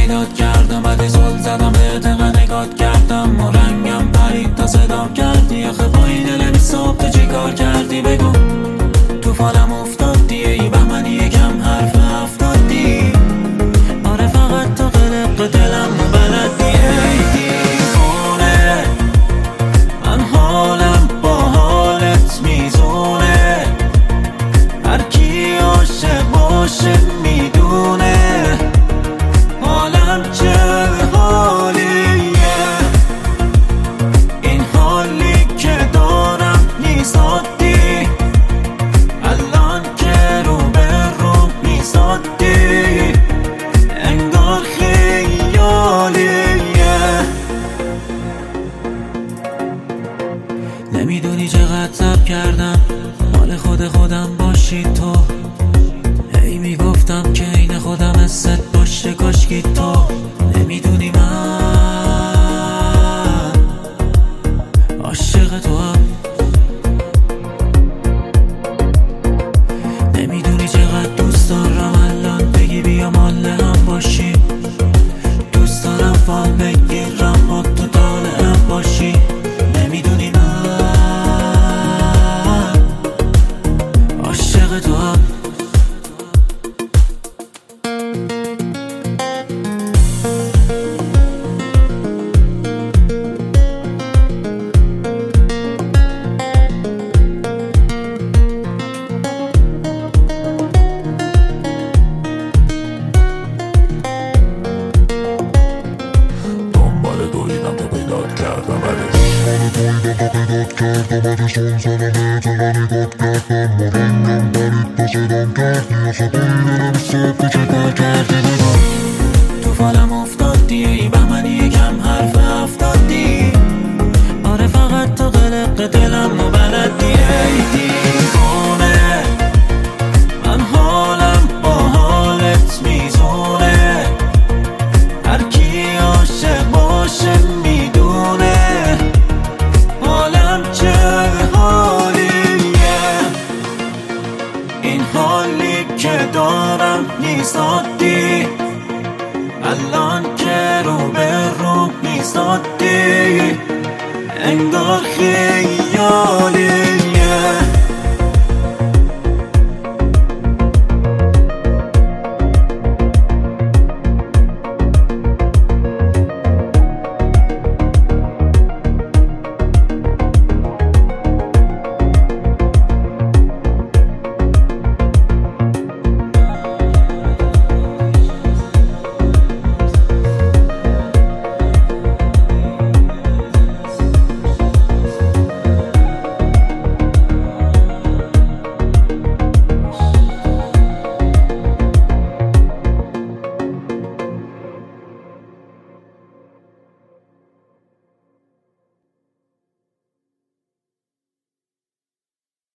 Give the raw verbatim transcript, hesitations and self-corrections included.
پیدات کردم، ولی زل زدم به دقیقه نگات کردم و رنگم پرید تا صدام کردی. آخه با این دل بی صبح تو چی کار کردی بگو؟ توفانم افتادی ای بهمنی یکم حرف افتادی. آره فقط تو قلق دلم و بلدی ای دیوونه. من حالم با حالت میزونه، هر کی عاشق باشه میدونه حالم چه حالیه. این حالی که دارم نیست عادی، الان که رو به رو میزادی انگار خیالیه. نمیدونی چقدر زب کردم مال خود خودم باشی تو. هی میگفتم که این خودم حست باشه کاشکی تو. نمیدونی من عاشق تو هم، نمیدونی چقدر دوست دارم الان بگی بیا مال هم باشی. دوست دارم فال بگیرم با تو طالعم باشی. نمیدونی من عاشق تو هم. دنبال دویدم تو پیدات کردم، ولی